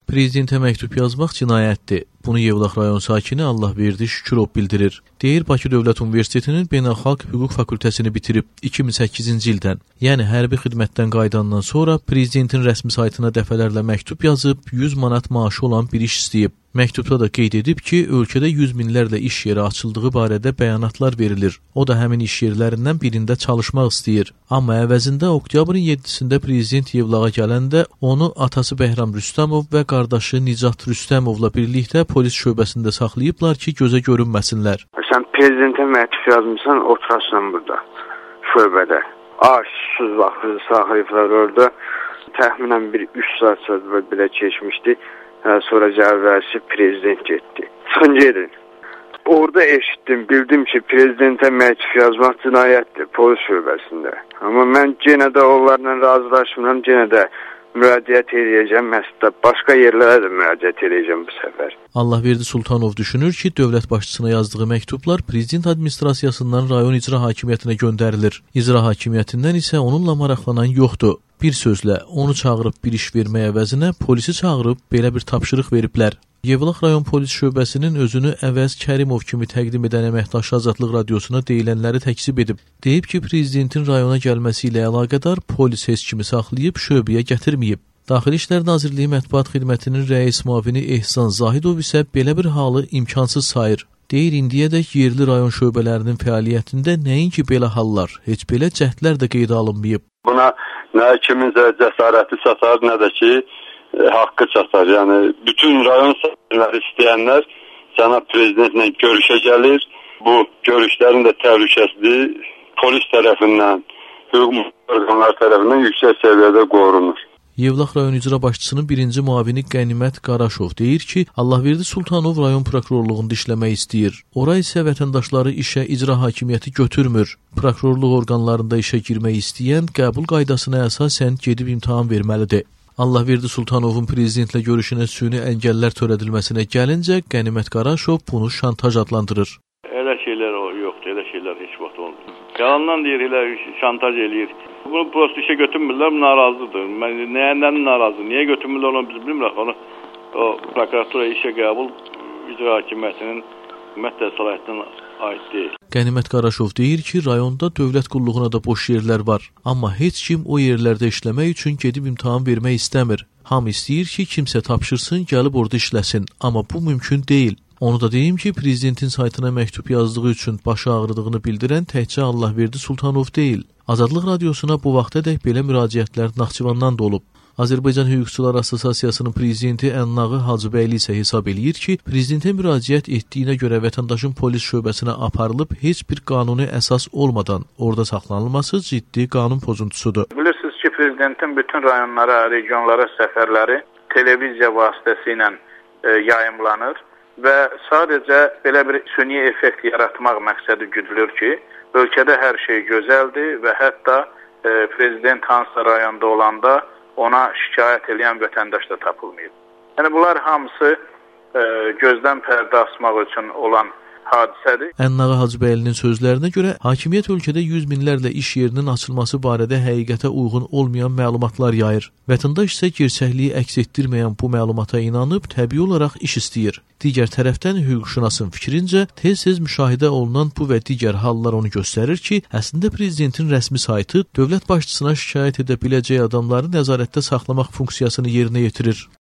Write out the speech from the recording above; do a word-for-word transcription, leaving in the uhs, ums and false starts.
Prezidentə məktub yazmaq cinayətdir. Bunu Yevlax rayon sakini Allahverdi Şükürov bildirir. Deyir, Bakı Dövlət Universitetinin Beynəlxalq Hüquq fakültəsini bitirib iki min səkkizinci ildən. Yəni hərbi xidmətdən qayıdandan sonra prezidentin rəsmi saytına dəfələrlə məktub yazıb yüz manat maaşı olan bir iş istəyib. Məktubda da qeyd edib ki, ölkədə yüz minlərlə iş yeri açıldığı barədə bəyanatlar verilir. O da həmin iş yerlərindən birində çalışmaq istəyir. Amma əvəzində oktyabrın yeddisində prezident Yevlağa gələndə onu atası Bəhram Rüstəmov və qardaşı Nicat Rüstəmovla birlikdə polis şöbəsində saxlayıblar ki, gözə görünməsinlər. Sən prezidentə məktub yazmışsan, oturarsan burada, şöbədə. Aşsız vaxtı saxlayıblar orada. Təxminən bir üç saat sonra belə keçmişdi. Sonra cəvvəsi prezident getdi. Çıxın gedin. Orada eşitdim, bildim ki, prezidentə məktub yazmaq cinayətdir polis şöbəsində. Amma mən yenə də onlarla razılaşmıram, yenə də müraciət edəcəm, məsələn, başqa yerlərə də müraciət edəcəm bu səfər. Allahverdi Sultanov düşünür ki, dövlət başçısına yazdığı məktublar prezident administrasiyasından rayon icra hakimiyyətinə göndərilir. İcra hakimiyyətindən isə onunla maraqlanan yoxdur. Bir sözlə, onu çağırıb bir iş vermək əvəzinə polisi çağırıb belə bir tapşırıq veriblər. Yevlax rayon polis şöbəsinin özünü Əvəz Kərimov kimi təqdim edən əməkdaşı Azadlıq radiosuna deyilənləri təkzib edib. Deyib ki, prezidentin rayona gəlməsi ilə əlaqədar polis heç kimi saxlayıb şöbəyə gətirməyib. Daxili İşlər Nazirliyi Mətbuat Xidmətinin rəis müavini Ehsan Zahidov isə belə bir halı imkansız sayır. Deyir, indiyədək yerli rayon şöbələrinin fəaliyyətində nəinki belə hallar, heç belə cəhdlər də qeydə alınmayıb. Buna nə kiminsə cəsarəti çatar, nə də ki, e, haqqı çatar. Yəni, bütün rayon sakinləri istəyənlər cənab prezidentlə görüşə gəlir. Bu görüşlərin də təhlükəsizliyi polis tərəfindən, hüquq orqanları tərəfindən yüksək səviyyədə qorunur. Yevlax rayon icra başçısının birinci müavini Qənimət Qaraşov deyir ki, Allahverdi Sultanov rayon prokurorluğunda işləmək istəyir. Ora isə vətəndaşları işə icra hakimiyyəti götürmür. Prokurorluq orqanlarında işə girmək istəyən qəbul qaydasına əsasən gedib imtahan verməlidir. Allahverdi Sultanovun prezidentlə görüşünə süni əngəllər törədilməsinə gəlincə, Qənimət Qaraşov bunu şantaj adlandırır. Elə şeylər yoxdur, elə şeylər heç vaxt olmur. Yalandan deyir, elə şantaj eləyir. Bunu prosto işə götürmürlər, narazıdır. Mən nəyəndən narazı, niyə götürmürlər onu biz bilmirik. Onu o prokuratura işə qəbul icra hakimiyyətinin ümumiyyətlə səlahiyyətindən aid deyil. Qənimət Qaraşov deyir ki, rayonda dövlət qulluğuna da boş yerlər var. Amma heç kim o yerlərdə işləmək üçün gedib imtahan vermək istəmir. Hamı istəyir ki, kimsə tapşırsın, gəlib orada işləsin. Amma bu mümkün deyil. Onu da deyim ki, prezidentin saytına məktub yazdığı üçün başı ağrıdığını bildirən təkcə Allahverdi Sultanov deyil. Azadlıq radiosuna bu vaxtadək belə müraciətlər Naxçıvandan da olub. Azərbaycan Hüquqçular Assosiasiyasının prezidenti Ənnağı Hacıbəyli isə hesab eləyir ki, prezidentə müraciət etdiyinə görə vətəndaşın polis şöbəsinə aparılıb heç bir qanuni əsas olmadan orada saxlanılması ciddi qanun pozuntusudur. Bilirsiniz ki, prezidentin bütün rayonlara, regionlara səfərləri televiziya vasitəsilə e, yayımlanır və sadəcə belə bir süni effekt yaratmaq məqsədi güdülür ki, ölkədə hər şey gözəldir və hətta e, prezident hansısa rayonda olanda ona şikayət edən vətəndaş da tapılmayıb. Yəni bunlar hamısı e, gözdən pərdə asmaq üçün olan hadisədir. Ənnağı Hacıbəylinin sözlərinə görə hakimiyyət ölkədə yüz minlərlə iş yerinin açılması barədə həqiqətə uyğun olmayan məlumatlar yayır. Vətəndaş isə gerçəkliyi əks etdirməyən bu məlumata inanıb təbii olaraq iş istəyir. Digər tərəfdən hüquqşünasın fikrincə tez-tez müşahidə olunan bu və digər hallar onu göstərir ki, əslində prezidentin rəsmi saytı dövlət başçısına şikayət edə biləcək adamları nəzarətdə saxlamaq funksiyasını yerinə yetirir.